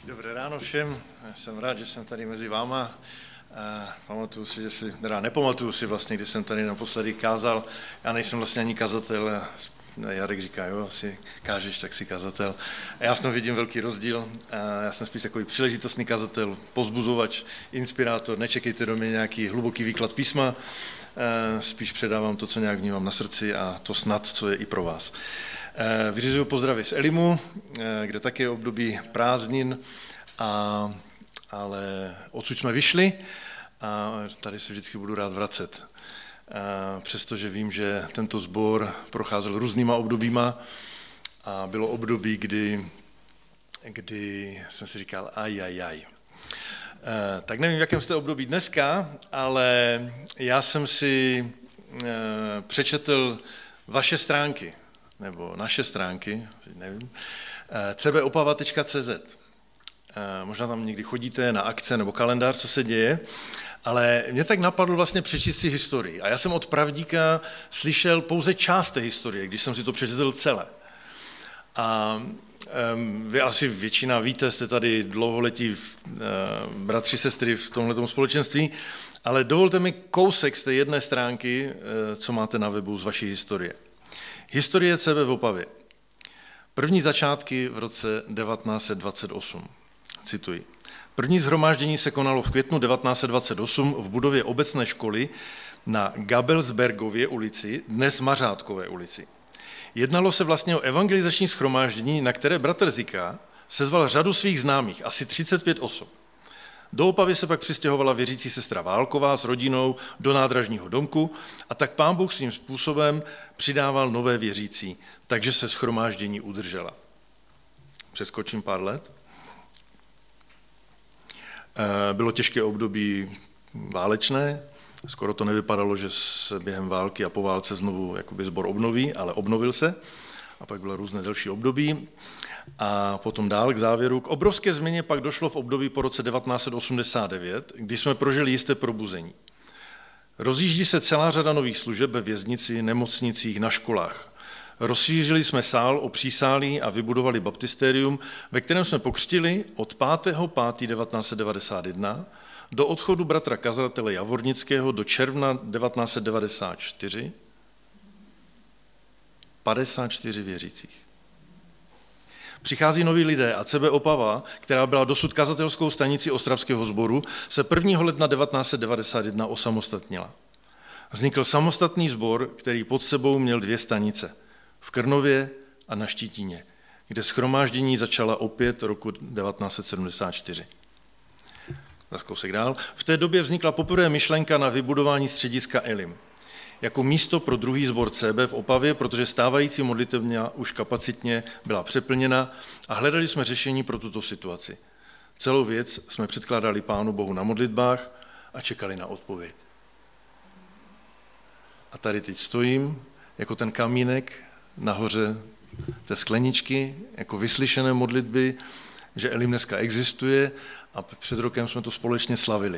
Dobré ráno všem, jsem rád, že jsem tady mezi váma. Pamatuju si, nepamatuju si vlastně, když jsem tady naposledy kázal. Já nejsem vlastně ani kazatel. Jarek říká, jo, si kážeš, tak si kazatel. A já v tom vidím velký rozdíl. Já jsem spíš takový příležitostný kazatel, povzbuzovač, inspirátor. Nečekejte do mě nějaký hluboký výklad písma. Spíš předávám to, co nějak vnímám na srdci a to snad, co je i pro vás. Vyřizuju pozdravy z Elimu, kde taky je období prázdnin, ale odsud jsme vyšli a tady se vždycky budu rád vracet. Přestože vím, že tento sbor procházel různýma obdobíma a bylo období, kdy jsem si říkal aj. Tak nevím, v jakém jste období dneska, ale já jsem si přečetl vaše stránky, nebo naše stránky, nevím, cbopava.cz. Možná tam někdy chodíte na akce nebo kalendář, co se děje, ale mě tak napadlo vlastně přečíst si historii. A já jsem od Pravdíka slyšel pouze část té historie, když jsem si to přečetl celé. A vy asi většina víte, jste tady dlouholetí bratři, sestry v tomhletom společenství, ale dovolte mi kousek z té jedné stránky, co máte na webu z vaší historie. Historie CB v Opavě. První začátky v roce 1928. Cituji. První shromáždění se konalo v květnu 1928 v budově obecné školy na Gabelsbergově ulici, dnes Mařátkové ulici. Jednalo se vlastně o evangelizační shromáždění, na které bratr Zika sezval řadu svých známých, asi 35 osob. Do Opavy se pak přistěhovala věřící sestra Válková s rodinou do nádražního domku a tak Pán Bůh svým způsobem přidával nové věřící, takže se shromáždění udržela. Přeskočím pár let. Bylo těžké období válečné, skoro to nevypadalo, že se během války a po válce znovu jakoby sbor obnoví, ale obnovil se a pak bylo různé další období. A potom dál k závěru. K obrovské změně pak došlo v období po roce 1989, kdy jsme prožili jisté probuzení. Rozjíždí se celá řada nových služeb ve věznici, nemocnicích, na školách. Rozšířili jsme sál o přísálí a vybudovali baptistérium, ve kterém jsme pokřtili od 5.5.1991 do odchodu bratra kazatele Javornického do června 1994 54 věřících. Přichází noví lidé a CB Opava, která byla dosud kazatelskou stanicí Ostravského sboru, se 1. ledna 1991 osamostatnila. Vznikl samostatný sbor, který pod sebou měl 2 stanice, v Krnově a na Štítíně, kde shromáždění začala opět roku 1974. Zas kousek dál. V té době vznikla poprvé myšlenka na vybudování střediska Elim jako místo pro druhý sbor CB v Opavě, protože stávající modlitevna už kapacitně byla přeplněna a hledali jsme řešení pro tuto situaci. Celou věc jsme předkládali Pánu Bohu na modlitbách a čekali na odpověď. A tady teď stojím jako ten kamínek nahoře té skleničky, jako vyslyšené modlitby, že Elim dneska existuje a před rokem jsme to společně slavili.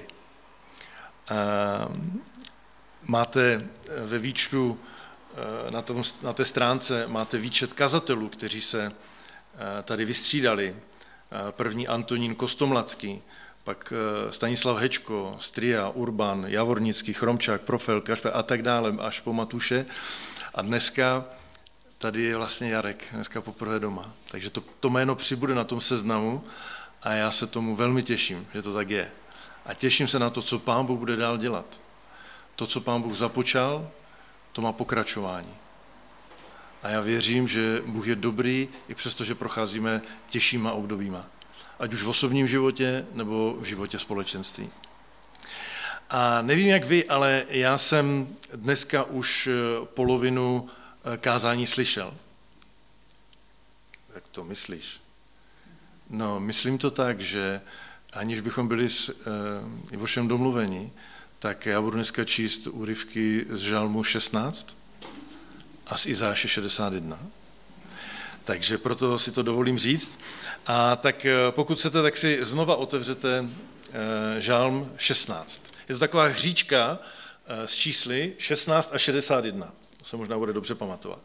Máte ve výčtu, na té stránce máte výčet kazatelů, kteří se tady vystřídali. První Antonín Kostomlacký, pak Stanislav Hečko, Stria, Urban, Javornický, Chromčák, Profel, Kašper a tak dále, až po Matuše. A dneska tady je vlastně Jarek, dneska poprvé doma. Takže to jméno přibude na tom seznamu a já se tomu velmi těším, že to tak je. A těším se na to, co Pán Bůh bude dál dělat. To, co Pán Bůh započal, to má pokračování. A já věřím, že Bůh je dobrý, i přesto, že procházíme těžšíma obdobíma. Ať už v osobním životě, nebo v životě společenství. A nevím, jak vy, ale já jsem dneska už polovinu kázání slyšel. Jak to myslíš? No, myslím to tak, že aniž bychom byli s Ivošem domluveni, tak já budu dneska číst úryvky z Žalmu 16 a z Izáše 61. Takže proto si to dovolím říct. A tak pokud chcete, tak si znova otevřete Žalm 16. Je to taková hříčka s čísly 16 a 61. To se možná bude dobře pamatovat.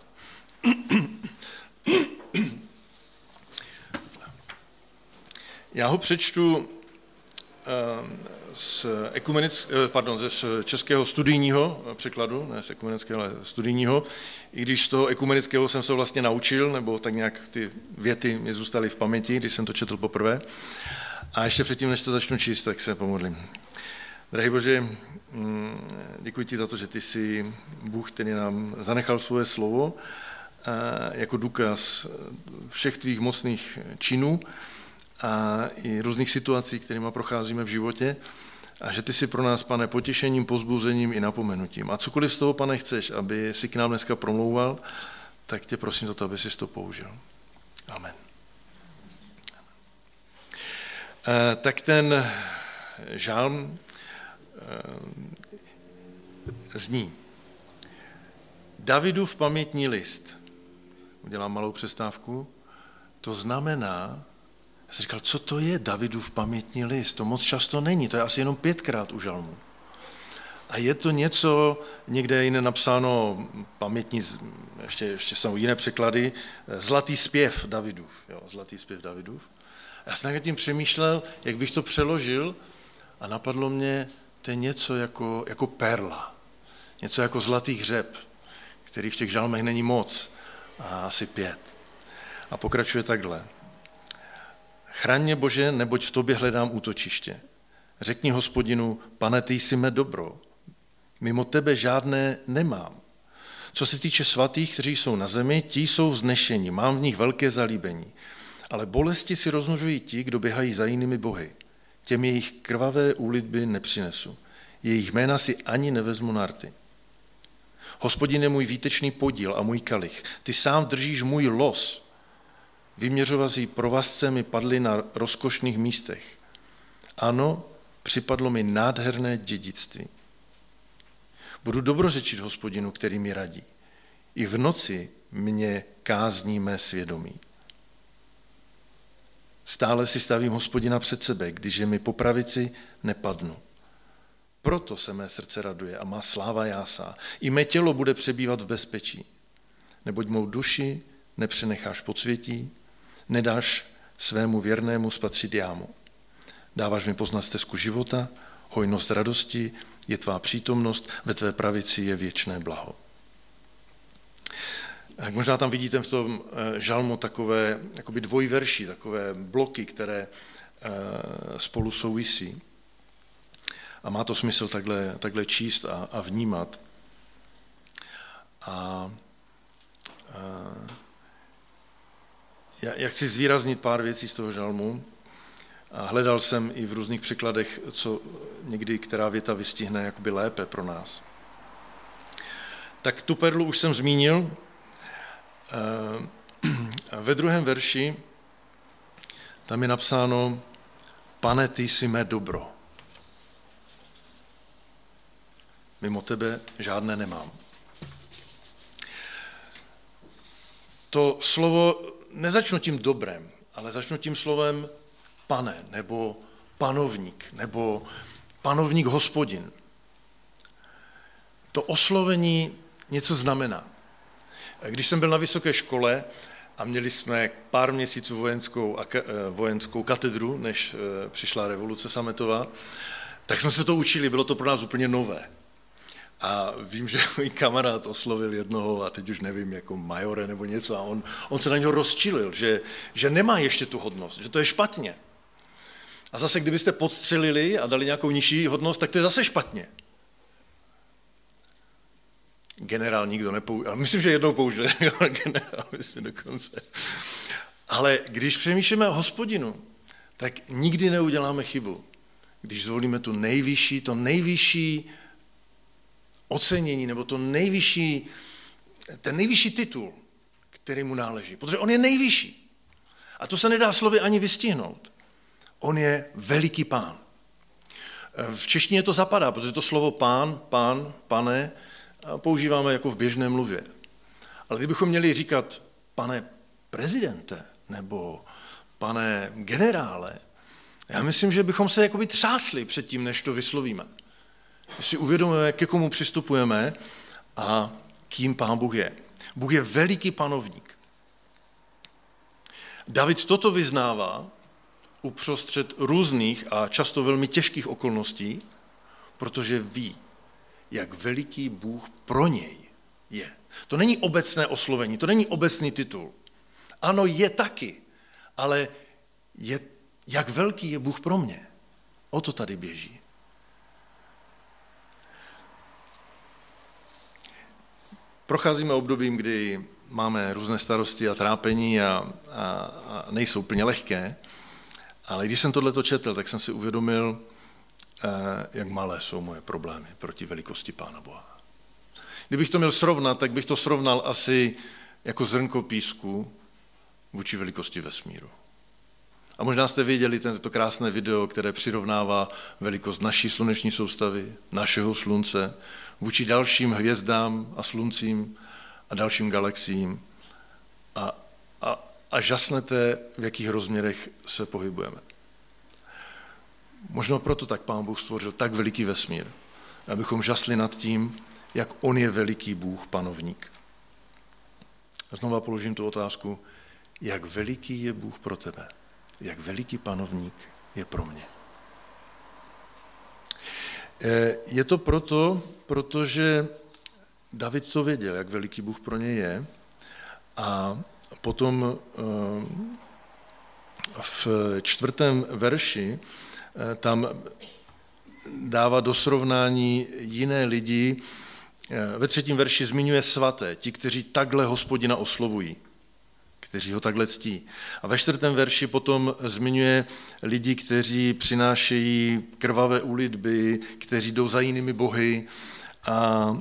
Já ho přečtu z českého studijního překladu, ne z ekumenického, ale studijního, i když z toho ekumenického jsem se vlastně naučil, nebo tak nějak ty věty mi zůstaly v paměti, když jsem to četl poprvé. A ještě předtím, než to začnu číst, tak se pomodlím. Drahý Bože, děkuji ti za to, že ty jsi Bůh, který nám zanechal svoje slovo jako důkaz všech tvých mocných činů a i různých situací, kterými procházíme v životě, a že ty jsi pro nás, Pane, potěšením, povzbuzením i napomenutím. A cokoliv z toho, Pane, chceš, aby si k nám dneska promlouval, tak tě prosím za to, aby jsi to použil. Amen. Tak ten žálm zní: Davidův pamětní list. Udělám malou přestávku. To znamená, já jsem říkal, co to je Davidův pamětní list? To moc často není, to je asi jenom 5krát u žalmu. A je to něco, někde jiné napsáno pamětní, ještě jsou jiné překlady, zlatý zpěv Davidův. Jo, zlatý zpěv Davidův. Já jsem nad tím přemýšlel, jak bych to přeložil, a napadlo mě, to je něco jako perla, něco jako zlatý hřeb, který v těch žalmech není moc, a asi 5. A pokračuje takhle. Chraň mě, Bože, neboť v tobě hledám útočiště. Řekni Hospodinu, Pane, ty jsi mé dobro. Mimo tebe žádné nemám. Co se týče svatých, kteří jsou na zemi, ti jsou vznešeni, mám v nich velké zalíbení. Ale bolesti si rozmnožují ti, kdo běhají za jinými bohy. Těm jejich krvavé úlitby nepřinesu. Jejich jména si ani nevezmu na rty. Hospodin je můj výtečný podíl a můj kalich. Ty sám držíš můj los. Vyměřovací provazce mi padly na rozkošných místech. Ano, připadlo mi nádherné dědictví. Budu dobrořečit Hospodinu, který mi radí. I v noci mě kázní mé svědomí. Stále si stavím Hospodina před sebe, když je mi po pravici, nepadnu. Proto se mé srdce raduje a má sláva jásá. I mé tělo bude přebývat v bezpečí. Neboť mou duši nepřenecháš podsvětí, nedáš svému věrnému spatřit jámu. Dáváš mi poznat stezku života, hojnost radosti je tvá přítomnost, ve tvé pravici je věčné blaho. Jak možná tam vidíte v tom žalmu takové jakoby dvojverší, takové bloky, které spolu souvisí. A má to smysl takhle číst a vnímat. Já chci zvýraznit pár věcí z toho žalmu. A hledal jsem i v různých překladech, co někdy která věta vystihne jakoby lépe pro nás. Tak tu perlu už jsem zmínil. Ve 2. verši tam je napsáno: Pane, ty jsi mé dobro. Mimo tebe žádné nemám. To slovo nezačnu tím dobrem, ale začnu tím slovem pane, nebo panovník Hospodin. To oslovení něco znamená. Když jsem byl na vysoké škole a měli jsme pár měsíců vojenskou katedru, než přišla revoluce sametová, tak jsme se to učili, bylo to pro nás úplně nové. A vím, že můj kamarád oslovil jednoho, a teď už nevím, jako majore nebo něco, a on se na něho rozčilil, že nemá ještě tu hodnost, že to je špatně. A zase, kdybyste podstřelili a dali nějakou nižší hodnost, tak to je zase špatně. Generál nikdo nepoužil, myslím, že jednou použil generál, myslím dokonce. Ale když přemýšlíme o Hospodinu, tak nikdy neuděláme chybu. Když zvolíme to nejvyšší ocenění, nebo ten nejvyšší titul, který mu náleží. Protože on je nejvyšší. A to se nedá slovy ani vystihnout. On je veliký pán. V češtině to zapadá, protože to slovo pán, pane, používáme jako v běžné mluvě. Ale kdybychom měli říkat pane prezidente nebo pane generále, já myslím, že bychom se jakoby třásli před tím, než to vyslovíme. Když si uvědomujeme, ke komu přistupujeme a kým Pán Bůh je. Bůh je veliký panovník. David toto vyznává uprostřed různých a často velmi těžkých okolností, protože ví, jak veliký Bůh pro něj je. To není obecné oslovení, to není obecný titul. Ano, je taky, ale jak velký je Bůh pro mě. O to tady běží. Procházíme obdobím, kdy máme různé starosti a trápení a nejsou úplně lehké, ale když jsem tohleto četl, tak jsem si uvědomil, jak malé jsou moje problémy proti velikosti Pána Boha. Kdybych to měl srovnat, tak bych to srovnal asi jako zrnko písku vůči velikosti vesmíru. A možná jste viděli to krásné video, které přirovnává velikost naší sluneční soustavy, našeho slunce, vůči dalším hvězdám a sluncím a dalším galaxiím a žasnete, v jakých rozměrech se pohybujeme. Možná proto tak Pán Bůh stvořil tak veliký vesmír, abychom žasli nad tím, jak on je veliký Bůh, panovník. A znova položím tu otázku, jak veliký je Bůh pro tebe, jak veliký panovník je pro mě. Je to protože David to věděl, jak veliký Bůh pro něj je, a potom v 4. verši tam dává do srovnání jiné lidi. Ve 3. verši zmiňuje svaté, ti, kteří takhle Hospodina oslovují, kteří ho takhle ctí. A ve 4. verši potom zmiňuje lidi, kteří přinášejí krvavé úlitby, kteří jdou za jinými bohy, a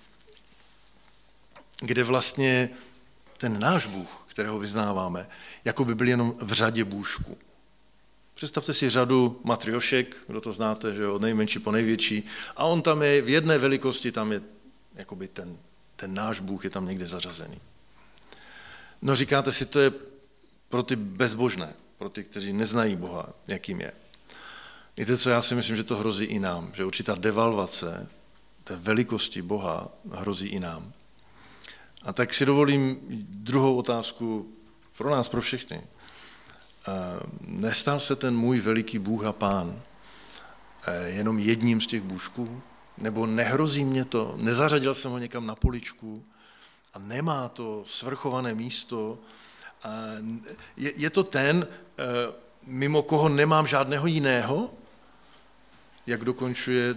kde vlastně ten náš Bůh, kterého vyznáváme, jako by byl jenom v řadě bůžků. Představte si řadu matriošek, kdo to znáte, že od nejmenší po největší, a on tam je v jedné velikosti, tam je jakoby ten náš Bůh je tam někde zařazený. No říkáte si, to je pro ty bezbožné, pro ty, kteří neznají Boha, jakým je. Víte co, já si myslím, že to hrozí i nám, že určitá devalvace té velikosti Boha hrozí i nám. A tak si dovolím druhou otázku pro nás, pro všechny. Nestal se ten můj veliký Bůh a Pán jenom jedním z těch bůžků? Nebo nehrozí mě to? Nezařadil jsem ho někam na poličku a nemá to svrchované místo? Je to ten, mimo koho nemám žádného jiného? Jak dokončuje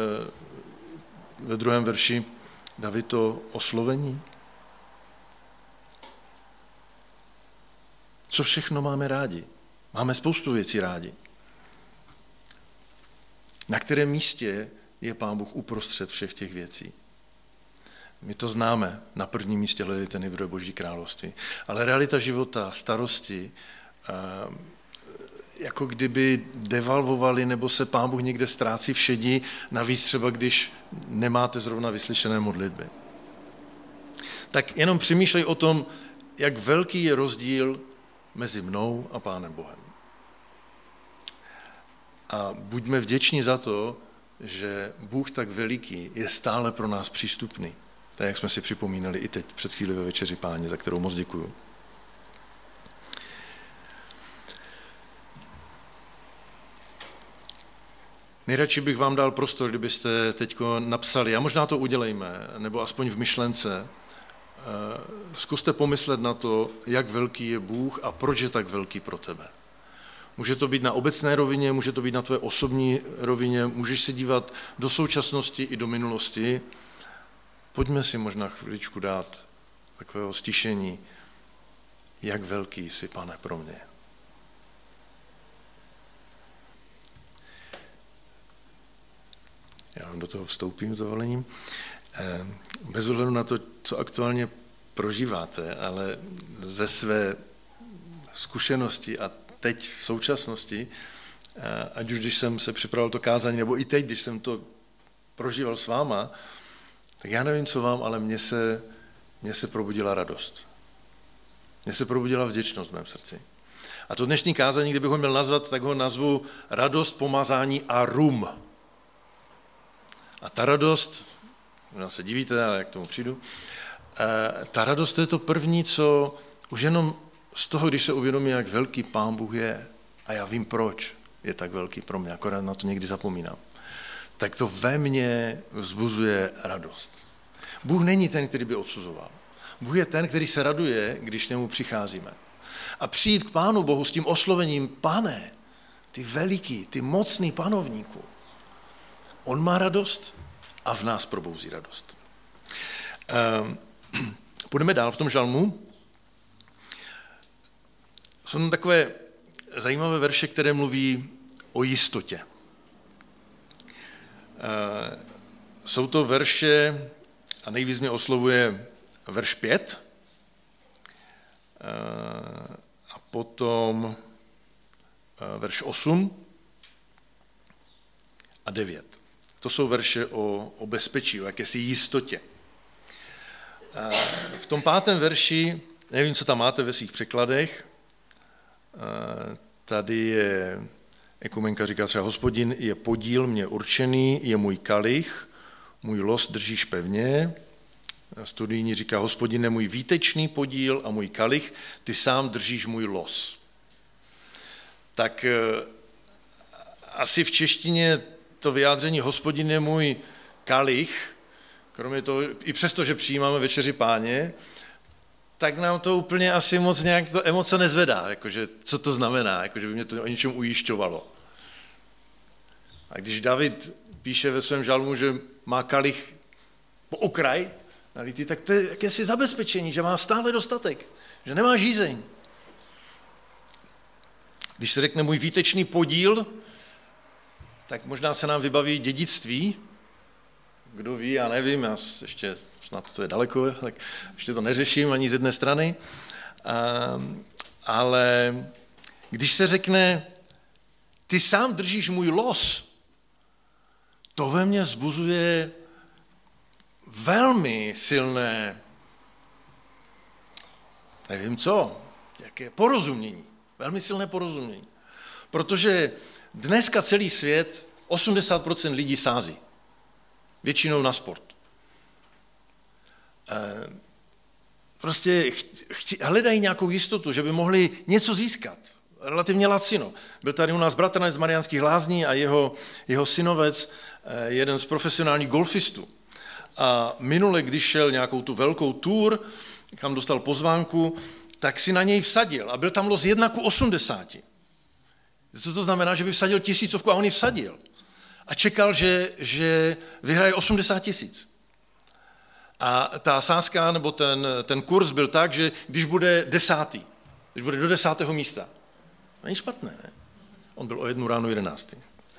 ve 2. verši David to oslovení? Co všechno máme rádi? Máme spoustu věcí rádi. Na kterém místě je Pán Bůh uprostřed všech těch věcí? My to známe, na prvním místě hledejte nejprve Boží království. Ale realita života, starosti, jako kdyby devalvovali, nebo se Pán Bůh někde ztrácí všedí, navíc třeba, když nemáte zrovna vyslyšené modlitby. Tak jenom přemýšlej o tom, jak velký je rozdíl mezi mnou a Pánem Bohem. A buďme vděční za to, že Bůh tak veliký je stále pro nás přístupný. Tak jak jsme si připomínali i teď před chvíli ve večeři Páně, za kterou moc děkuju. Nejradši bych vám dal prostor, kdybyste teď napsali, a možná to udělejme, nebo aspoň v myšlence, zkuste pomyslet na to, jak velký je Bůh a proč je tak velký pro tebe. Může to být na obecné rovině, může to být na tvé osobní rovině, můžeš se dívat do současnosti i do minulosti. Pojďme si možná chviličku dát takového stišení, jak velký jsi, Pane, pro mě. Já vám do toho vstoupím s dovolením. Bez ohledu na to, co aktuálně prožíváte, ale ze své zkušenosti a teď v současnosti, ať už když jsem se připravoval to kázání, nebo i teď, když jsem to prožíval s váma, tak já nevím, co vám, ale mně se probudila radost. Mně se probudila vděčnost v mém srdci. A to dnešní kázání, kdybych ho měl nazvat, tak ho nazvu radost, pomazání a rum. A ta radost, možná se divíte, ale jak k tomu přijdu, ta radost to je to první, co už jenom z toho, když se uvědomí, jak velký Pán Bůh je, a já vím, proč je tak velký pro mě, akorát na to někdy zapomínám, tak to ve mně vzbuzuje radost. Bůh není ten, který by odsuzoval. Bůh je ten, který se raduje, když k němu přicházíme. A přijít k Pánu Bohu s tím oslovením, Pane, ty veliký, ty mocný panovníku, on má radost a v nás probouzí radost. Půjdeme dál v tom žalmu. Jsou tam takové zajímavé verše, které mluví o jistotě. Jsou to verše, a nejvíc mě oslovuje verš 5, a potom verš 8 a 9. To jsou verše o bezpečí, o jakési jistotě. V tom 5. verši, nevím, co tam máte ve svých překladech, tady je, ekumenka říká třeba, Hospodin je podíl mě určený, je můj kalich, můj los držíš pevně. Studijní říká, Hospodin je můj výtečný podíl a můj kalich, ty sám držíš můj los. Tak asi v češtině to vyjádření Hospodin je můj kalich, kromě toho, i přesto, že přijímáme večeři Páně, tak nám to úplně asi moc nějak to emoce nezvedá, jakože, co to znamená, jakože by mě to o něčem ujišťovalo. A když David píše ve svém žalmu, že má kalich po okraj nalitý, tak to je jakési zabezpečení, že má stále dostatek, že nemá žízeň. Když se řekne můj výtečný podíl, tak možná se nám vybaví dědictví. Kdo ví, já nevím, já ještě snad to je daleko, tak ještě to neřeším ani z jedné strany. Ale když se řekne, ty sám držíš můj los, to ve mně vzbuzuje velmi silné, nevím co, jaké porozumění, velmi silné porozumění. Protože dneska celý svět, 80% lidí sází. Většinou na sport. Prostě hledají nějakou jistotu, že by mohli něco získat. Relativně lacino. Byl tady u nás bratranec z Mariánských Lázní a jeho synovec, jeden z profesionálních golfistů. A minule, když šel nějakou tu velkou tour, kam dostal pozvánku, tak si na něj vsadil. A byl tam los 1:80. Co to znamená, že by vsadil 1000 a on ji vsadil. A čekal, že vyhraje 80 000. A ta sázka, nebo ten kurz byl tak, že když bude 10., když bude do 10. místa, není špatné, ne? On byl o 1 ráno 11.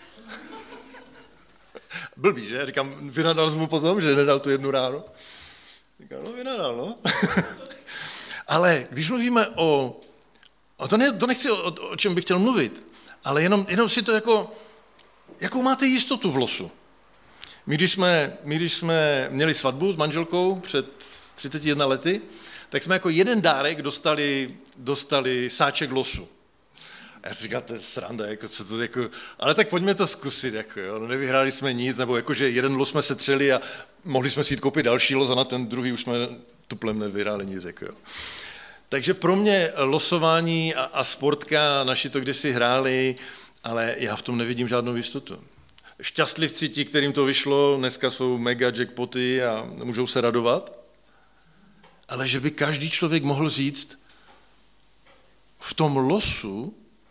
Blbý, že? Říkám, vynadal jsem mu potom, že nedal tu 1 ráno. Říkám, no vynadal, no. Ale když mluvíme to nechci o čem bych chtěl mluvit, ale jenom si to jakou máte jistotu v losu. My když jsme měli svatbu s manželkou před 31 lety, tak jsme jako jeden dárek dostali sáček losu. A já si říkal, to je sranda, co to, ale tak pojďme to zkusit, nevyhráli jsme nic, nebo že jeden los jsme setřeli a mohli jsme si jít koupit další los a na ten druhý už jsme tuplem nevyhráli nic. Takže pro mě losování a sportka, naši to kdysi hráli, ale já v tom nevidím žádnou jistotu. Šťastlivci, ti, kterým to vyšlo, dneska jsou mega jackpoty a můžou se radovat, ale že by každý člověk mohl říct, v tom losu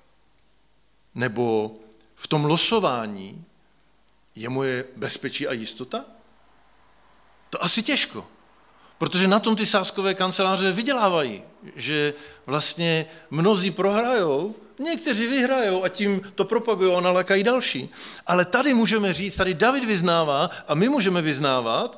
nebo v tom losování je moje bezpečí a jistota? To asi těžko, protože na tom ty sázkové kanceláře vydělávají, že vlastně mnozí prohrajou, někteří vyhrajou a tím to propagují a nalákají další. Ale tady můžeme říct, tady David vyznává a my můžeme vyznávat,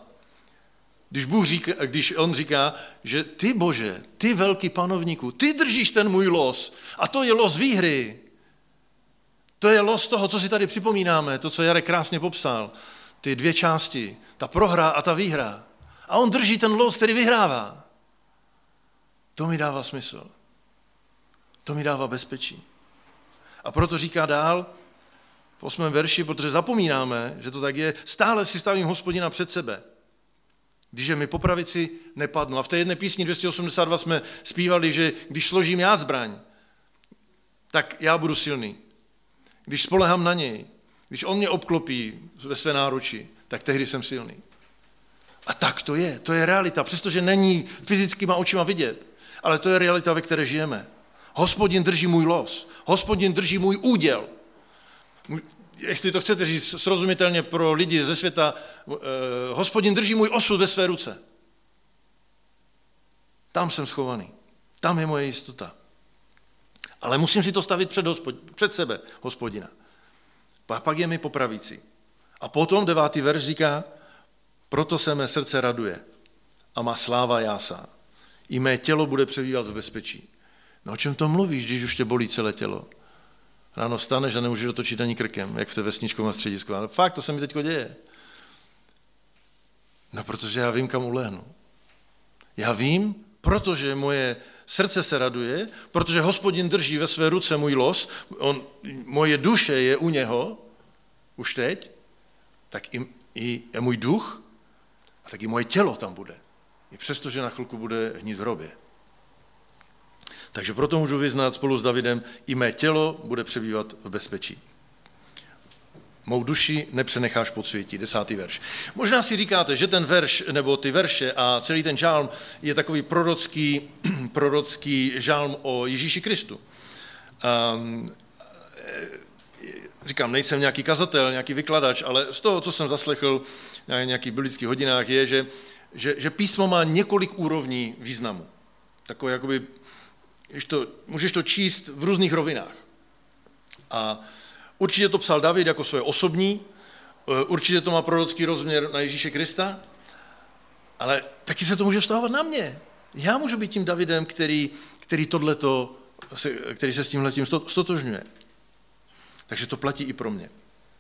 když on říká, že ty Bože, ty velký panovníku, ty držíš ten můj los a to je los výhry. To je los toho, co si tady připomínáme, to, co Jarek krásně popsal, ty 2 části, ta prohra a ta výhra. A on drží ten los, který vyhrává. To mi dává smysl. To mi dává bezpečí. A proto říká dál v 8. verši, protože zapomínáme, že to tak je, stále si stavím Hospodina před sebe. Když je mi po pravici nepadnu. A v té jedné písni 282 jsme zpívali, že když složím já zbraň, tak já budu silný. Když spolehám na něj, když on mě obklopí ve své náruči, tak tehdy jsem silný. A tak to je realita, přestože není fyzickýma očima vidět, ale to je realita, ve které žijeme. Hospodin drží můj los, Hospodin drží můj úděl. Jestli to chcete říct srozumitelně pro lidi ze světa, Hospodin drží můj osud ve své ruce. Tam jsem schovaný, tam je moje jistota. Ale musím si to stavit před sebe, Hospodina. Pak je mi po pravici. A potom 9. verš říká, proto se mé srdce raduje a má sláva jásá. I mé tělo bude přebývat v bezpečí. No o čem to mluvíš, když už tě bolí celé tělo? Ráno vstaneš a nemůžeš dotočit ani krkem, jak v té vesničkovém středisku. Ale fakt, to se mi teďko děje. No protože já vím, kam ulehnu. Já vím, protože moje srdce se raduje, protože Hospodin drží ve své ruce můj los, moje duše je u něho, už teď, tak i můj duch, a tak i moje tělo tam bude. I přesto, že na chvilku bude hnít v hrobě. Takže proto můžu vyznat spolu s Davidem, i mé tělo bude přebývat v bezpečí. Mou duši nepřenecháš podsvětí, 10. verš. Možná si říkáte, že ten verš, nebo ty verše a celý ten žálm je takový prorocký žálm o Ježíši Kristu. Říkám, nejsem nějaký kazatel, nějaký vykladač, ale z toho, co jsem zaslechl na nějakých biblických hodinách, je, že písmo má několik úrovní významu. Takové jakoby, můžeš to číst v různých rovinách. A určitě to psal David jako svoje osobní, určitě to má prorocký rozměr na Ježíše Krista, ale taky se to může vztahovat na mě. Já můžu být tím Davidem, který se s tímhletím stotožňuje. Takže to platí i pro mě.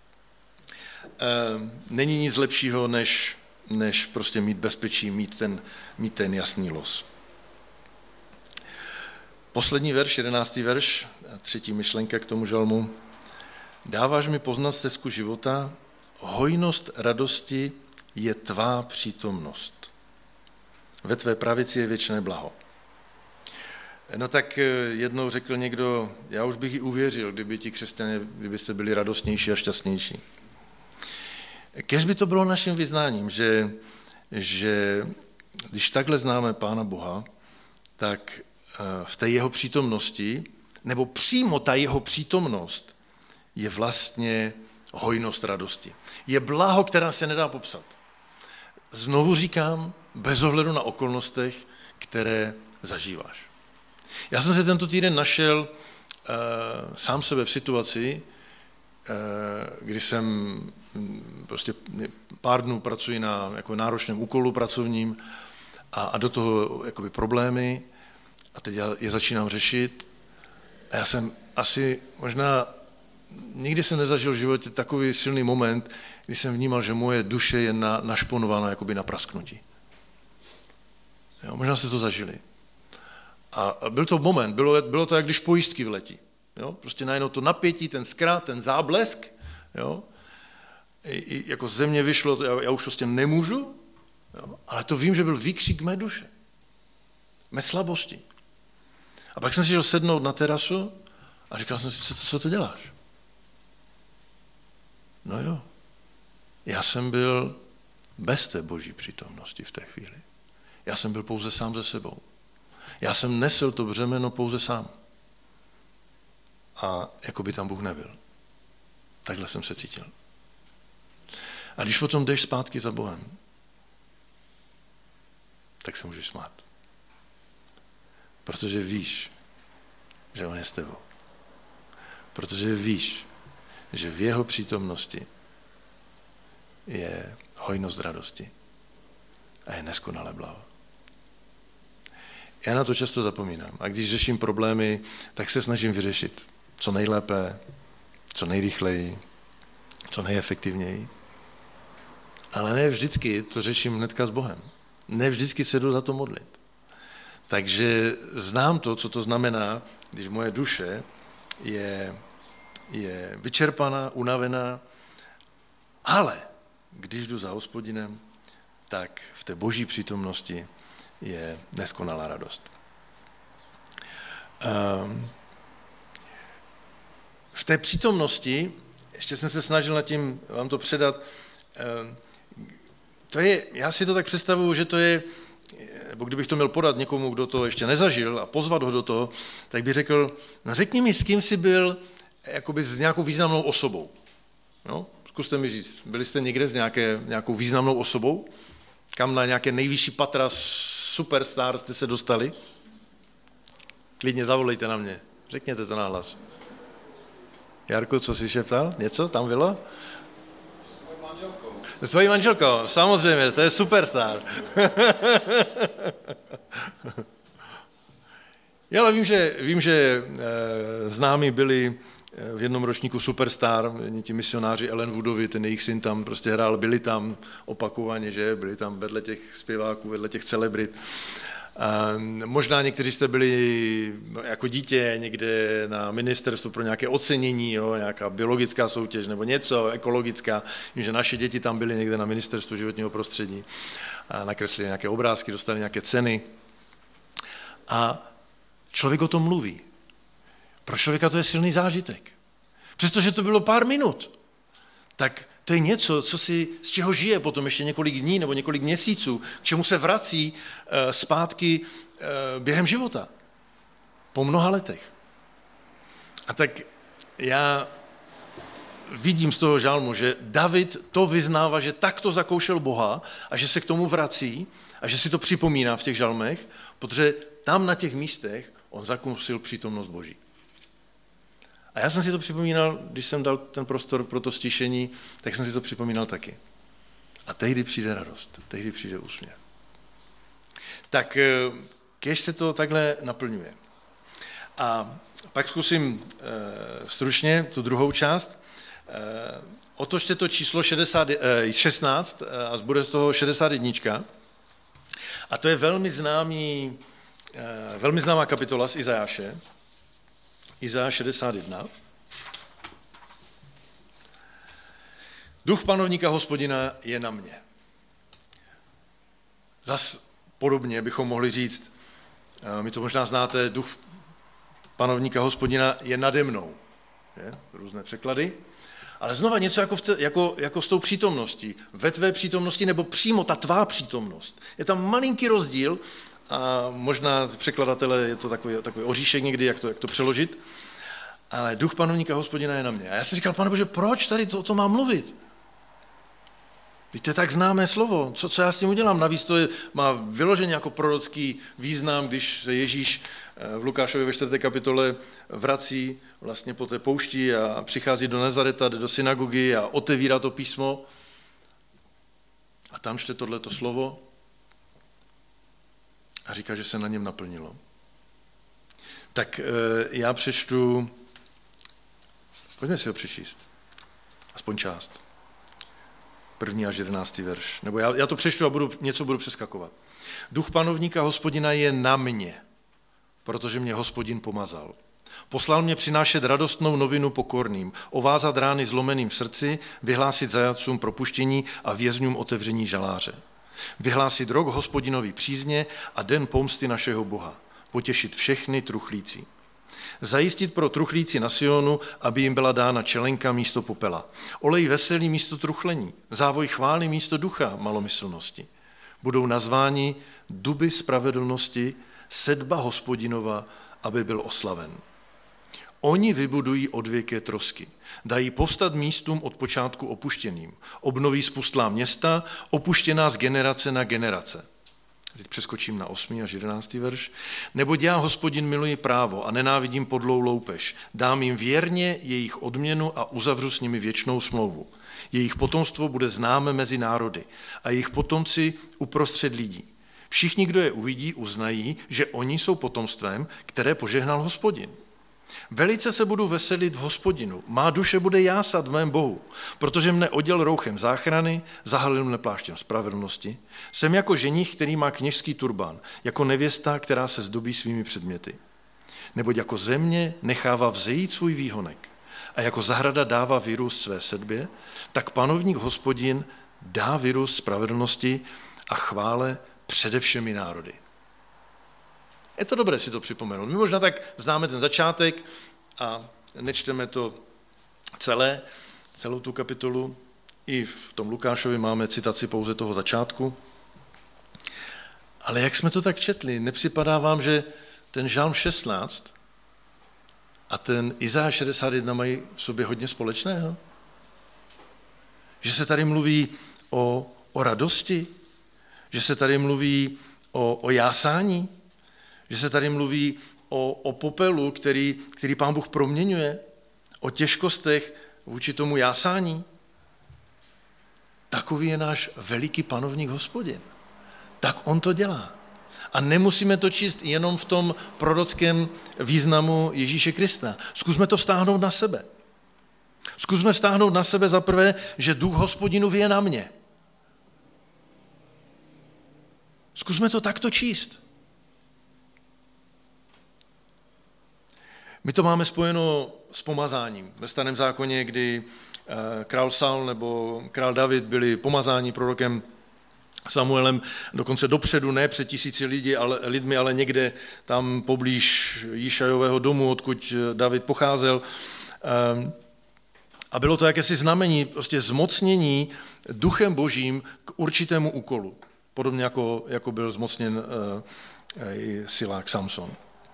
Není nic lepšího, než prostě mít bezpečí, mít ten jasný los. Poslední verš, 11. verš, 3. myšlenka k tomu žalmu. Dáváš mi poznat stezku života, hojnost radosti je tvá přítomnost. Ve tvé pravici je věčné blaho. No tak jednou řekl někdo, já už bych i uvěřil, kdyby ti křesťané, kdybyste byli radostnější a šťastnější. Kéž by to bylo naším vyznáním, že když takhle známe Pána Boha, tak v té jeho přítomnosti, nebo přímo ta jeho přítomnost je vlastně hojnost radosti. Je blaho, která se nedá popsat. Znovu říkám, bez ohledu na okolnostech, které zažíváš. Já jsem se tento týden našel sám sebe v situaci, kdy jsem prostě pár dnů pracuji na jako náročném úkolu pracovním a do toho jakoby problémy a teď já je začínám řešit a já jsem asi možná nikdy jsem nezažil v životě takový silný moment, kdy jsem vnímal, že moje duše je našponována jakoby na prasknutí. Jo, možná jste to zažili. A byl to moment, bylo to, jak když pojistky vletí. Jo? Prostě najednou to napětí, ten zkrat, ten záblesk, jo? I jako ze mě vyšlo, já už prostě nemůžu, jo? Ale to vím, že byl výkřik mé duše, mé slabosti. A pak jsem si šel sednout na terasu a říkal jsem si, co to děláš? No jo, já jsem byl bez té boží přítomnosti v té chvíli. Já jsem byl pouze sám ze sebou. Já jsem nesl to břemeno pouze sám. A jako by tam Bůh nebyl. Takhle jsem se cítil. A když potom jdeš zpátky za Bohem, tak se můžeš smát. Protože víš, že on je s tebou. Protože víš, že v jeho přítomnosti je hojnost radosti a je neskonalé blaho. Já na to často zapomínám. A když řeším problémy, tak se snažím vyřešit co nejlépe, co nejrychleji, co nejefektivněji. Ale ne vždycky to řeším hnedka s Bohem. Ne vždycky se jdu za to modlit. Takže znám to, co to znamená, když moje duše je vyčerpaná, unavená, ale když jdu za Hospodinem, tak v té boží přítomnosti je neskonalá radost. v té přítomnosti, ještě jsem se snažil nad tím vám to předat, to je, já si to tak představuju, že to je, nebo kdybych to měl podat někomu, kdo to ještě nezažil a pozvat ho do toho, tak bych řekl, no řekni mi, s kým jsi byl jakoby s nějakou významnou osobou. No, zkuste mi říct, byli jste někde s nějakou významnou osobou? Kam na nějaké nejvyšší patra superstar jste se dostali? Klidně zavolejte na mě, řekněte to nahlas. Jarku, co jsi šeptal? Něco tam bylo? S svojí manželkou, samozřejmě, to je superstar. Já ale vím, že známí byli v jednom ročníku superstar, ti misionáři Ellen Woodovi, ten jejich syn tam prostě hrál, byli tam opakovaně, že? Byli tam vedle těch zpěváků, vedle těch celebrit. Možná někteří jste byli jako dítě někde na ministerstvu pro nějaké ocenění, jo, nějaká biologická soutěž nebo něco, ekologická. Vím, že naše děti tam byly někde na ministerstvu životního prostředí a nakreslili nějaké obrázky, dostali nějaké ceny. A člověk o tom mluví. Pro člověka to je silný zážitek. Přestože to bylo pár minut, tak to je něco, z čeho žije potom ještě několik dní nebo několik měsíců, k čemu se vrací zpátky během života. Po mnoha letech. A tak já vidím z toho žalmu, že David to vyznává, že takto zakoušel Boha a že se k tomu vrací a že si to připomíná v těch žalmech, protože tam na těch místech on zakousil přítomnost Boží. A já jsem si to připomínal, když jsem dal ten prostor pro to stišení, tak jsem si to připomínal taky. A tehdy přijde radost, tehdy přijde úsměv. Tak kéž se to takhle naplňuje. A pak zkusím stručně tu druhou část. Otočte to číslo 16 a bude z toho 61. A to je velmi známá kapitola z Izajáše. Izajáš 61. Duch panovníka Hospodina je na mě. Zas podobně bychom mohli říct, my to možná znáte, duch panovníka Hospodina je nade mnou. Je? Různé překlady. Ale znova něco jako s tou přítomností. Ve tvé přítomnosti nebo přímo ta tvá přítomnost. Je tam malinký rozdíl, a možná z překladatele je to takový oříšek někdy, jak to přeložit, ale duch panovníka Hospodina je na mě. A já jsem říkal, Pane Bože, proč tady to mám mluvit? Teď to je tak známé slovo, co já s tím udělám? Navíc to má vyloženě jako prorocký význam, když se Ježíš v Lukášově ve 4. kapitole vrací vlastně po té poušti a přichází do Nazareta, jde do synagogy a otevírá to písmo a tam čte tohleto slovo a říká, že se na něm naplnilo. Tak já přečtu, pojďme si ho přečíst, aspoň část. 1. až 11. verš. Nebo já to přečtu a něco budu přeskakovat. Duch panovníka Hospodina je na mě, protože mě Hospodin pomazal. Poslal mě přinášet radostnou novinu pokorným, ovázat rány zlomeným v srdci, vyhlásit zajatcům propuštění a vězňům otevření žaláře. Vyhlásit rok Hospodinovi přízně a den pomsty našeho Boha. Potěšit všechny truchlící. Zajistit pro truchlíci na Sionu, aby jim byla dána čelenka místo popela. Olej veselý místo truchlení. Závoj chvály místo ducha malomyslnosti. Budou nazváni duby spravedlnosti, sedba Hospodinova, aby byl oslaven. Oni vybudují odvěké trosky. Dají povstat místům od počátku opuštěným. Obnoví spustlá města, opuštěná z generace na generace. Teď přeskočím na 8. až 11. verš. Neboť já, Hospodin, miluji právo a nenávidím podlou loupež. Dám jim věrně jejich odměnu a uzavřu s nimi věčnou smlouvu. Jejich potomstvo bude známé mezi národy a jejich potomci uprostřed lidí. Všichni, kdo je uvidí, uznají, že oni jsou potomstvem, které požehnal Hospodin. Velice se budu veselit v Hospodinu, má duše bude jásat v mém Bohu, protože mne oděl rouchem záchrany, zahalil mne pláštěm spravedlnosti. Jsem jako ženich, který má kněžský turbán, jako nevěsta, která se zdobí svými předměty. Neboť jako země nechává vzejít svůj výhonek a jako zahrada dává vyrůst své sedbě, tak panovník Hospodin dá vyrůst spravedlnosti a chvále přede všemi národy. Je to dobré si to připomenout. My možná tak známe ten začátek a nečteme to celou tu kapitolu. I v tom Lukášovi máme citaci pouze toho začátku. Ale jak jsme to tak četli, nepřipadá vám, že ten Žalm 16 a ten Izajáš 61 mají v sobě hodně společného? Že se tady mluví o radosti, že se tady mluví o jásání, že se tady mluví o popelu, který Pán Bůh proměňuje, o těžkostech vůči tomu jásání. Takový je náš veliký panovník Hospodin. Tak on to dělá. A nemusíme to číst jenom v tom prorockém významu Ježíše Krista. Zkusme to vztáhnout na sebe. Zkusme vztáhnout na sebe za prvé, že duch Hospodinův je na mě. Zkusme to takto číst. My to máme spojeno s pomazáním. Ve Starém zákoně, kdy král Saul nebo král David byli pomazáni prorokem Samuelem dokonce dopředu, ne před tisíci lidmi, ale někde tam poblíž Jíšajového domu, odkud David pocházel. A bylo to jakési znamení, prostě zmocnění duchem božím k určitému úkolu. Podobně jako byl zmocněn i silák Samson.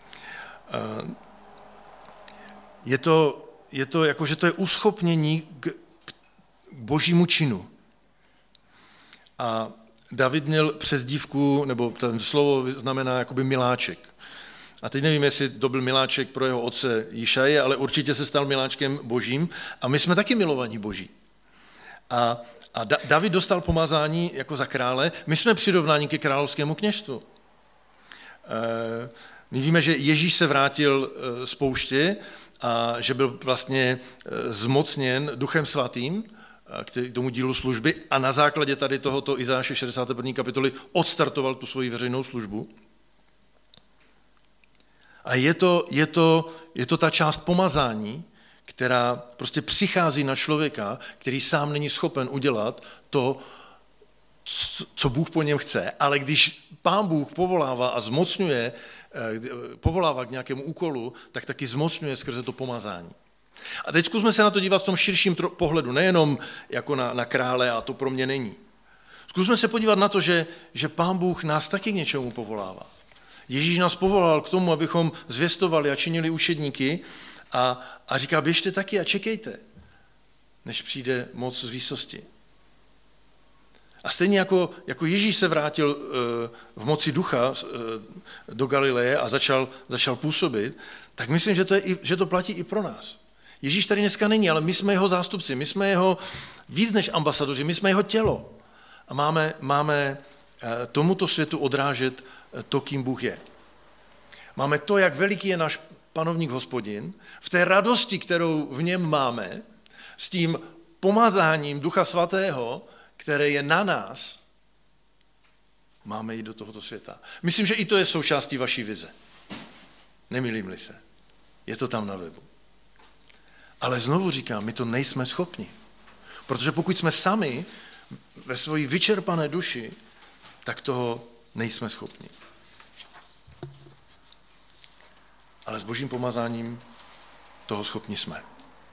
Je to jako, že to je uschopnění k božímu činu. A David měl přezdívku, nebo ten slovo znamená jakoby miláček. A teď nevím, jestli to byl miláček pro jeho otce Jíšaje, ale určitě se stal miláčkem božím. A my jsme taky milovaní boží. A David dostal pomazání jako za krále, my jsme přirovnáni ke královskému kněžstvu. My víme, že Ježíš se vrátil z pouště a že byl vlastně zmocněn Duchem svatým k tomu dílu služby a na základě tady tohoto Izajáše 61. kapitoly odstartoval tu svoji veřejnou službu. A je to ta část pomazání, která prostě přichází na člověka, který sám není schopen udělat to, co Bůh po něm chce, ale když Pán Bůh povolává a zmocňuje, povolává k nějakému úkolu, tak taky zmocňuje skrze to pomazání. A teď zkusme se na to dívat v tom širším pohledu, nejenom jako na krále, a to pro mě není. Zkusme se podívat na to, že Pán Bůh nás taky k něčemu povolává. Ježíš nás povolal k tomu, abychom zvěstovali a činili učedníky a říká, běžte taky a čekejte, než přijde moc z výsosti. A stejně jako Ježíš se vrátil v moci ducha do Galileje a začal působit, tak myslím, že to platí i pro nás. Ježíš tady dneska není, ale my jsme jeho zástupci, my jsme jeho víc než ambasadoři, my jsme jeho tělo. A máme tomuto světu odrážet to, kým Bůh je. Máme to, jak veliký je náš panovník Hospodin, v té radosti, kterou v něm máme, s tím pomazáním Ducha Svatého, které je na nás, máme jít do tohoto světa. Myslím, že i to je součástí vaší vize. Nemýlím-li se. Je to tam na webu. Ale znovu říkám, my to nejsme schopni. Protože pokud jsme sami ve svojí vyčerpané duši, tak toho nejsme schopni. Ale s božím pomazáním toho schopni jsme.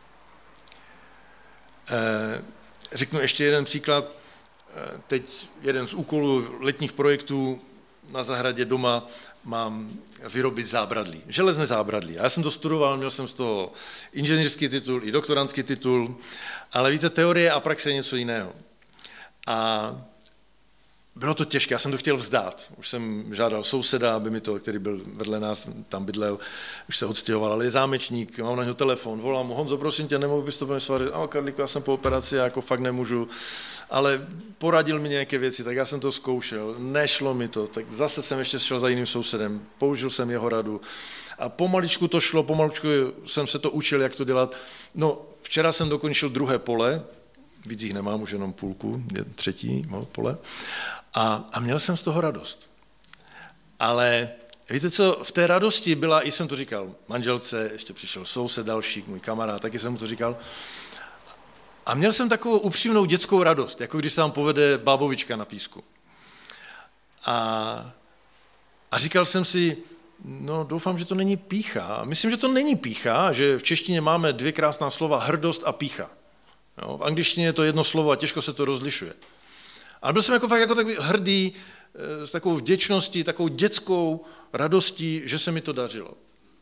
Řeknu ještě jeden příklad. Teď jeden z úkolů letních projektů na zahradě doma mám vyrobit zábradlí, železné zábradlí. A já jsem to studoval, měl jsem z toho inženýrský titul i doktorantský titul, ale víte, teorie a praxe je něco jiného. A bylo to těžké, já jsem to chtěl vzdát. Už jsem žádal souseda, aby mi to, který byl vedle nás, tam bydlel, už se odstěhoval, ale je zámečník, mám na něho telefon, volám mu, Honzo, prosím tě, nemohu bys to mě svarit, Karlíku, já jsem po operaci, já jako fakt nemůžu, ale poradil mi nějaké věci, tak já jsem to zkoušel, nešlo mi to, tak zase jsem ještě šel za jiným sousedem, použil jsem jeho radu a pomaličku to šlo, pomaličku jsem se to učil, jak to dělat. No, včera jsem dokončil druhé pole, víc jich nemám, už jenom půlku, třetí pole. A měl jsem z toho radost. Ale víte co, v té radosti byla, i jsem to říkal manželce, ještě přišel soused další, můj kamarád, taky jsem mu to říkal. A měl jsem takovou upřímnou dětskou radost, jako když se vám povede bábovička na písku. A říkal jsem si, No, doufám, že to není pýcha. Myslím, že to není pýcha, že v češtině máme 2 krásná slova, hrdost a pýcha. Jo, v angličtině je to jedno slovo a těžko se to rozlišuje. Ale byl jsem jako fakt jako takový hrdý, s takovou vděčností, takovou dětskou radostí, že se mi to dařilo.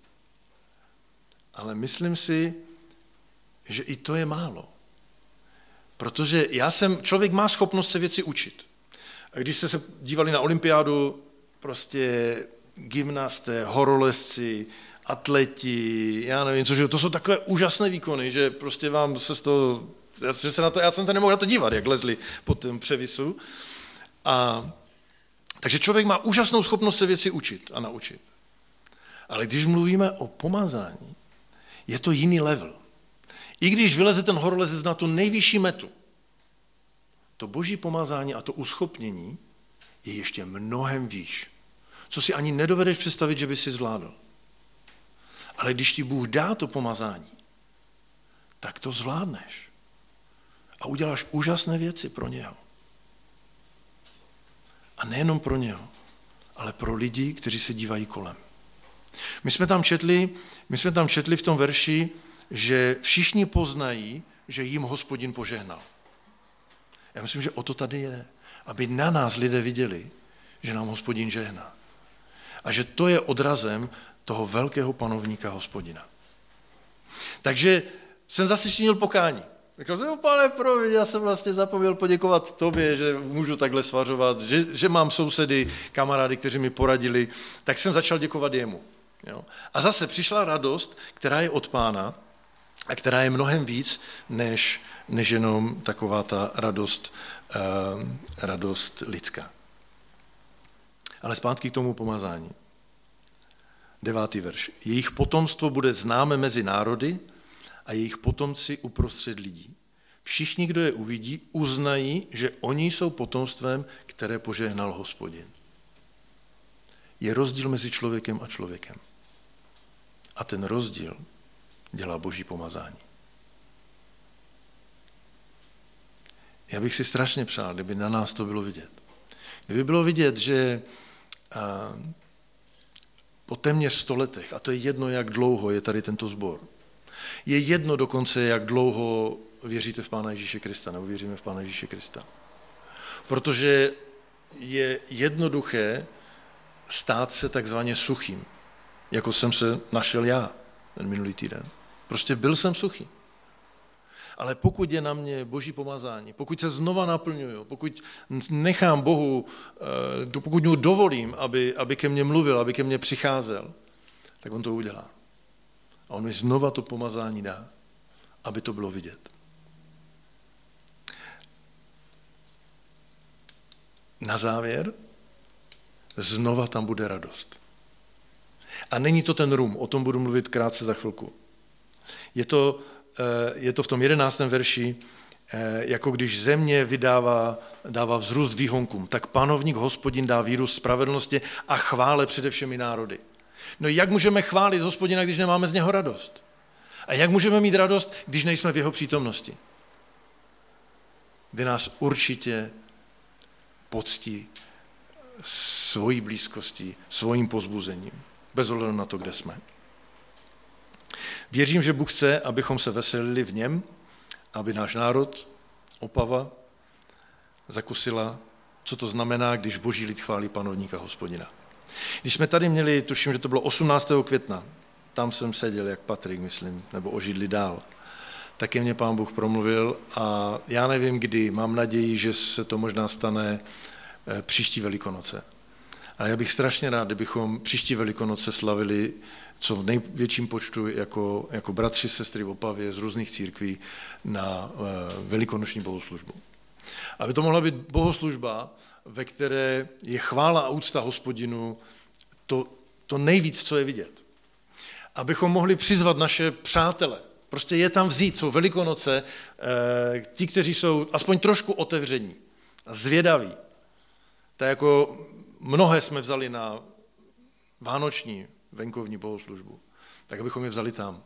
Ale myslím si, že i to je málo. Protože člověk má schopnost se věci učit. A když jste se dívali na olympiádu, prostě gymnasté, horolezci, atleti, já nevím, to jsou takové úžasné výkony, že prostě vám se z toho, já jsem to nemohl na to dívat, jak lezli po tom převisu. Takže člověk má úžasnou schopnost se věci učit a naučit. Ale když mluvíme o pomazání, je to jiný level. I když vyleze ten horolezec na tu nejvyšší metu, to boží pomazání a to uschopnění je ještě mnohem výš. Co si ani nedovedeš představit, že by si zvládl. Ale když ti Bůh dá to pomazání, tak to zvládneš. A uděláš úžasné věci pro něho. A nejenom pro něho, ale pro lidi, kteří se dívají kolem. My jsme tam četli v tom verši, že všichni poznají, že jim Hospodin požehnal. Já myslím, že o to tady je, aby na nás lidé viděli, že nám Hospodin žehná. A že to je odrazem toho velkého panovníka Hospodina. Takže jsem zase činil pokání. Říkal jsem, pane, promiň, já jsem vlastně zapomněl poděkovat tobě, že můžu takhle svařovat, že mám sousedy, kamarády, kteří mi poradili, tak jsem začal děkovat jemu. Jo? A zase přišla radost, která je od Pána a která je mnohem víc, než jenom taková ta radost lidská. Ale zpátky k tomu pomazání. 9. verš. Jejich potomstvo bude známé mezi národy a jejich potomci uprostřed lidí. Všichni, kdo je uvidí, uznají, že oni jsou potomstvem, které požehnal Hospodin. Je rozdíl mezi člověkem a člověkem. A ten rozdíl dělá boží pomazání. Já bych si strašně přál, kdyby na nás to bylo vidět. Kdyby bylo vidět, že po téměř 100 letech, a to je jedno, jak dlouho je tady tento sbor, je jedno dokonce, jak dlouho věříte v Pána Ježíše Krista, nebo věříme v Pána Ježíše Krista. Protože je jednoduché stát se takzvaně suchým, jako jsem se našel já ten minulý týden. Prostě byl jsem suchý. Ale pokud je na mě boží pomazání, pokud se znova naplňuju, pokud nechám Bohu, pokud mu dovolím, aby ke mně mluvil, aby ke mně přicházel, tak on to udělá. A on mi znova to pomazání dá, aby to bylo vidět. Na závěr, znova tam bude radost. A není to ten rum, o tom budu mluvit krátce za chvilku. Je to v tom 11. verši, jako když země dává vzrůst výhonkům, tak panovník Hospodin dá výrůst spravedlnosti a chvále přede všemi národy. No jak můžeme chválit Hospodina, když nemáme z něho radost? A jak můžeme mít radost, když nejsme v jeho přítomnosti? Kdy nás určitě poctí svojí blízkostí, svým povzbuzením, bez ohledu na to, kde jsme. Věřím, že Bůh chce, abychom se veselili v něm, aby náš národ, Opava, zakusila, co to znamená, když boží lid chválí panovníka Hospodina. Když jsme tady měli, tuším, že to bylo 18. května, tam jsem seděl, jak Patrik, myslím, nebo o židli dál, tak ke mně Pán Bůh promluvil a já nevím kdy, mám naději, že se to možná stane příští Velikonoce. Ale já bych strašně rád, kdybychom příští Velikonoce slavili co v největším počtu jako bratři, sestry v Opavě z různých církví na velikonoční bohoslužbu. Aby to mohla být bohoslužba, ve které je chvála a úcta Hospodinu to nejvíc, co je vidět. Abychom mohli přizvat naše přátele. Prostě je tam vzít, jsou Velikonoce, ti, kteří jsou aspoň trošku otevření a zvědaví. Tak jako mnohé jsme vzali na vánoční venkovní bohoslužbu, tak abychom je vzali tam,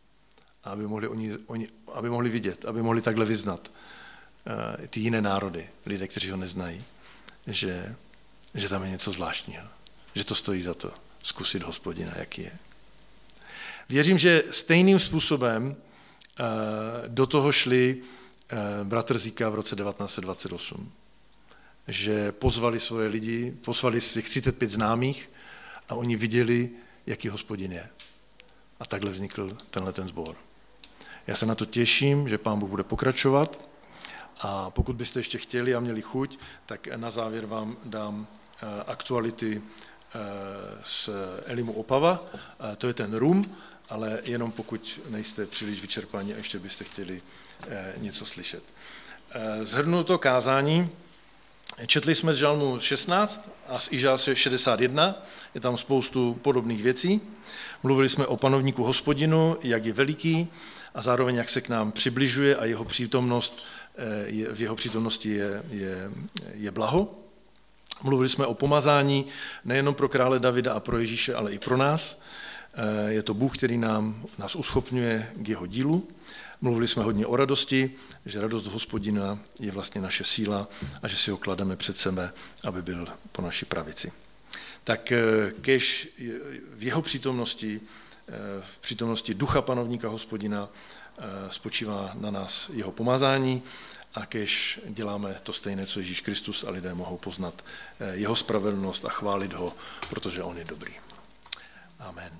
aby mohli vidět, aby mohli takhle vyznat ty jiné národy, lidé, kteří ho neznají, že tam je něco zvláštního, že to stojí za to, zkusit Hospodina, jaký je. Věřím, že stejným způsobem do toho šli bratr Zíka v roce 1928, že pozvali svoje lidi, poslali z těch 35 známých a oni viděli, jaký Hospodin je. A takhle vznikl ten sbor. Já se na to těším, že Pán Bůh bude pokračovat a pokud byste ještě chtěli a měli chuť, tak na závěr vám dám aktuality z Elimu Opava. To je ten rum, ale jenom pokud nejste příliš vyčerpaní a ještě byste chtěli něco slyšet. Shrnu to kázání. Četli jsme z Žalmu 16 a z Ižáše 61, je tam spoustu podobných věcí. Mluvili jsme o panovníku Hospodinu, jak je veliký a zároveň jak se k nám přibližuje a jeho přítomnost, v jeho přítomnosti je blaho. Mluvili jsme o pomazání nejenom pro krále Davida a pro Ježíše, ale i pro nás. Je to Bůh, který nás uschopňuje k jeho dílu. Mluvili jsme hodně o radosti, že radost Hospodina je vlastně naše síla a že si ho klademe před sebe, aby byl po naší pravici. Tak kéž v jeho přítomnosti, v přítomnosti ducha panovníka Hospodina spočívá na nás jeho pomazání a kéž děláme to stejné, co Ježíš Kristus a lidé mohou poznat jeho spravedlnost a chválit ho, protože on je dobrý. Amen.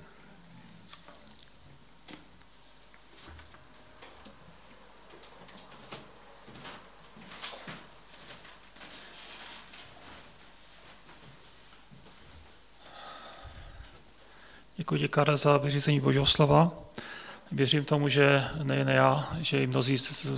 Děkuji, Karle, za vyřízení Božího slova. Věřím tomu, že nejen já, že i mnozí z